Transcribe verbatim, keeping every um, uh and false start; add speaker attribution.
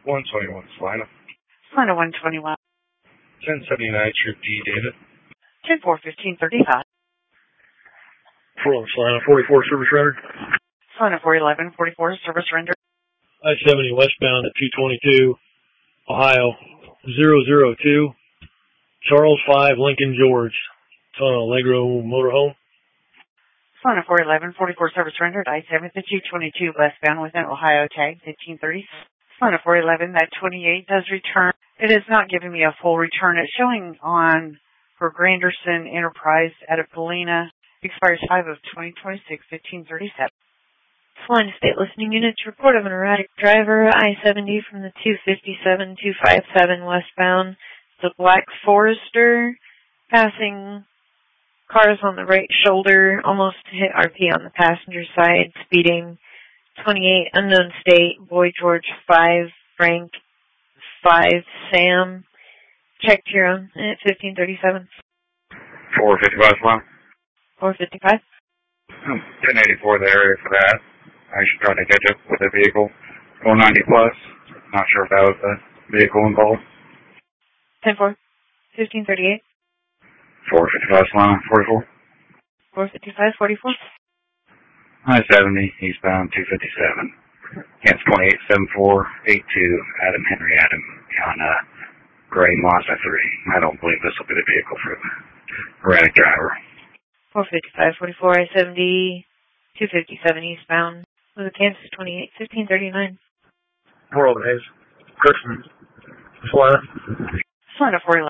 Speaker 1: one twenty-one, Salina.
Speaker 2: Salina one twenty-one.
Speaker 1: ten seventy-nine, Troop D, David.
Speaker 2: ten four fifteen thirty-five.
Speaker 3: four, Salina forty-four, service rendered.
Speaker 2: Salina four eleven, forty-four, service rendered.
Speaker 3: I seventy westbound at two twenty-two, Ohio, zero zero two, Charles five, Lincoln George. It's on Allegro Motorhome.
Speaker 2: Salina four eleven, forty-four, service rendered. I seventy, two twenty-two, westbound within Ohio, tag fifteen thirty. Salina four eleven, that twenty-eight does return. It is not giving me a full return. It's showing on for Granderson Enterprise out of Galena. Expires five of twenty twenty-six, fifteen thirty-seven.
Speaker 4: Salina State Listening Unit to report of an erratic driver, I seventy from the two fifty-seven, two fifty-seven westbound. The Black Forester, passing cars on the right shoulder, almost hit R P on the passenger side, speeding. twenty-eight, unknown state, Boy George five, Frank five, Sam. Checked here on at fifteen thirty-seven.
Speaker 1: four fifty-five, Salina.
Speaker 4: four fifty-five.
Speaker 1: ten eighty-four, the area for that. I should try to catch up with the vehicle. one ninety plus. Not sure if that was the vehicle involved.
Speaker 4: ten four, fifteen thirty-eight.
Speaker 1: four fifty-five, Salina, forty-four.
Speaker 4: four fifty-five, forty-four.
Speaker 1: I seventy, eastbound two fifty-seven. Against twenty-eight seventy-four eighty-two, Adam Henry Adam on uh, Gray Mazda three. I don't believe this will be the vehicle for the erratic driver.
Speaker 4: four fifty-five, forty-four, I seventy, two fifty-seven eastbound. With a Kansas twenty-eight, fifteen thirty-nine.
Speaker 3: World Hayes. Christian. Salina.
Speaker 2: Salina four eleven.